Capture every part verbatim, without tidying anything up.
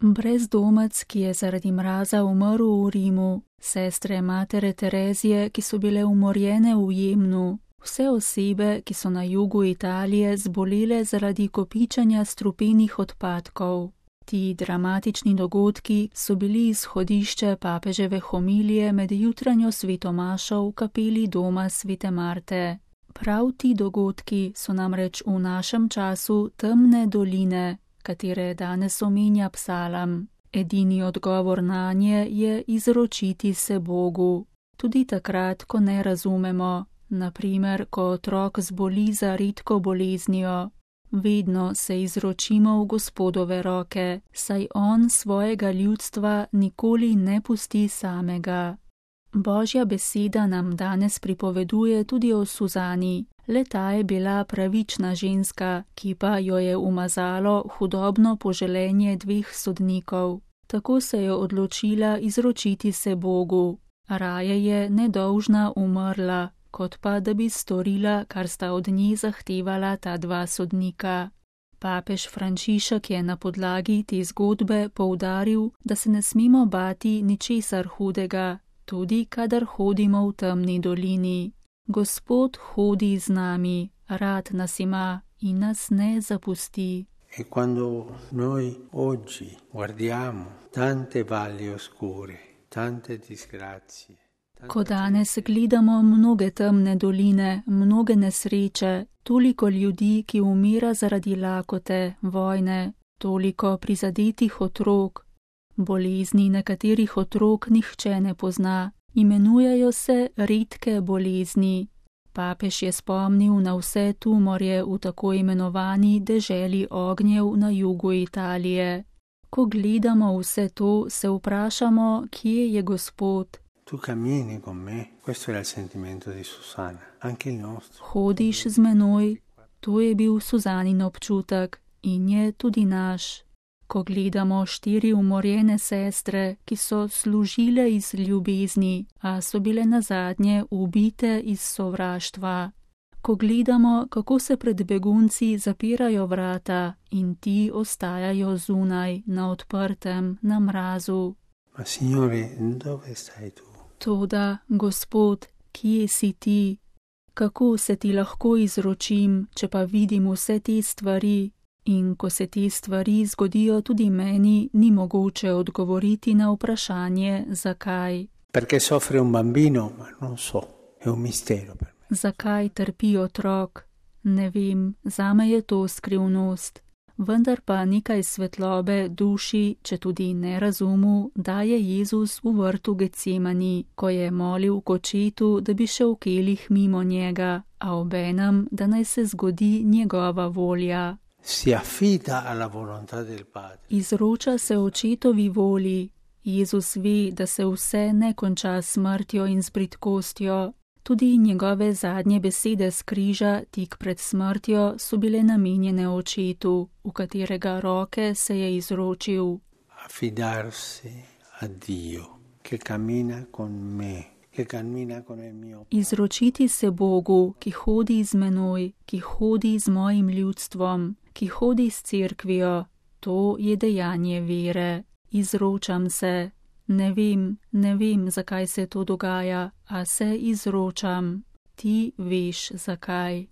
Brezdomec, ki je zaradi mraza umrl v Rimu, sestre matere Terezije, ki so bile umorjene v Jemnu, vse osebe, ki so na jugu Italije zbolele zaradi kopičenja strupenih odpadkov. Ti dramatični dogodki so bili izhodišče papeževe homilije med jutranjo svetomašo v kapeli doma svete Marte. Prav ti dogodki so namreč v našem času temne doline, katere danes omenja psalam. Edini odgovor nanje je izročiti se Bogu. Tudi takrat, ko ne razumemo, na primer, ko otrok zboli za redko boleznijo. Vedno se izročimo v Gospodove roke, saj on svojega ljudstva nikoli ne pusti samega. Božja beseda nam danes pripoveduje tudi o Suzani. Le ta je bila pravična ženska, ki pa jo je umazalo hudobno poželenje dveh sodnikov. Tako se je odločila izročiti se Bogu. Raje je nedolžna umrla, kot pa da bi storila, kar sta od nje zahtevala ta dva sodnika. Papež Frančišek je na podlagi te zgodbe poudaril, da se ne smemo bati ničesar hudega, tudi kadar hodimo v temni dolini. Gospod hodi z nami, rad nas ima in nas ne zapusti. E quando noi oggi guardiamo tante valli oscure, tante disgrazie, Ko danes gledamo mnoge temne doline, mnoge nesreče, toliko ljudi, ki umira zaradi lakote, vojne, toliko prizadetih otrok, bolezni nekaterih otrok nihče ne pozna, imenujejo se redke bolezni. Papež je spomnil na vse tumorje v tako imenovani deželi ognjev na jugu Italije. Ko gledamo vse to, se vprašamo, kje je Gospod. Tu cammini con me, questo era il sentimento di Susana, anche il nostro. Hodiš z menoj, to je bil Suzanin občutek in je tudi naš. Ko gledamo štiri umorjene sestre, ki so služile iz ljubezni, a so bile nazadnje ubite iz sovraštva. Ko gledamo, kako se pred begunci zapirajo vrata in ti ostajajo zunaj, na odprtem, na mrazu. Ma Signore, dove stai tu? Toda, Gospod, kje si ti? Kako se ti lahko izročim, če pa vidim vse te stvari? In ko se te stvari zgodijo tudi meni, ni mogoče odgovoriti na vprašanje, zakaj. Perché soffre un bambino, ma non so, è un mistero per me. Zakaj trpi otrok? Ne vem, zame je to skrivnost. Vendar pa nekaj svetlobe duši, če tudi ne razumu, daje Jezus v vrtu Getsemani, ko je molil k očetu, da bi šel kelih mimo njega, a obenem, da naj se zgodi njegova volja. Si affida alla volontà del Padre. Izroča se očetovi volji. Jezus ve, da se vse ne konča s smrtjo in z bridkostjo. Tudi njegove zadnje besede s križa tik pred smrtjo so bile namenjene očetu, v katerega roke se je izročil. Affidarsi a Dio, che cammina con me, che cammina con il mio. Izročiti se Bogu, ki hodi z menoj, ki hodi z mojim ljudstvom, ki hodi s cerkvijo, to je dejanje vere. Izročam se. Ne vem, ne vem, zakaj se to dogaja, a se izročam. Ti veš, zakaj.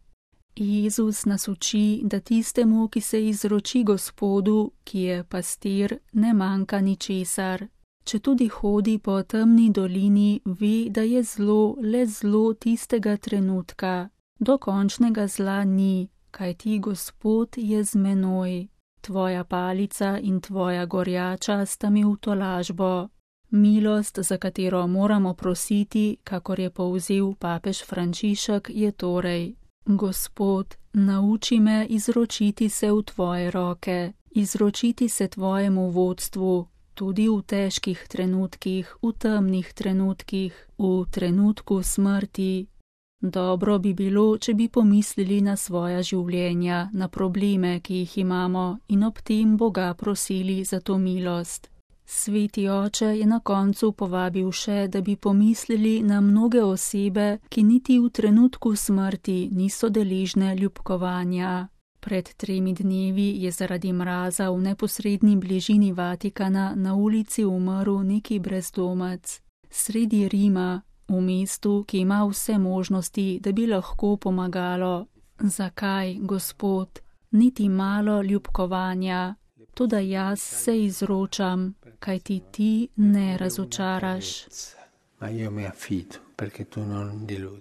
Jezus nas uči, da tistemu, ki se izroči Gospodu, ki je pastir, ne manjka ničesar. Če tudi hodi po temni dolini, ve, da je zlo le zlo tistega trenutka. Dokončnega zla ni, kajti Gospod je z menoj. Tvoja palica in tvoja gorjača sta mi v tolažbo. Milost, za katero moramo prositi, kakor je povzel papež Frančišek, je torej: Gospod, nauči me izročiti se v tvoje roke, izročiti se tvojemu vodstvu, tudi v težkih trenutkih, v temnih trenutkih, v trenutku smrti. Dobro bi bilo, če bi pomislili na svoja življenja, na probleme, ki jih imamo, in ob tem Boga prosili za to milost. Sveti oče je na koncu povabil še, da bi pomislili na mnoge osebe, ki niti v trenutku smrti niso deležne ljubkovanja. Pred tremi dnevi je zaradi mraza v neposredni bližini Vatikana na ulici umrl neki brezdomec. Sredi Rima, v mestu, ki ima vse možnosti, da bi lahko pomagalo. Zakaj, Gospod? Niti malo ljubkovanja. Toda jaz se izročam, kaj ti ti ne razočaraš. Ma io mi affido, perché tu non diludi.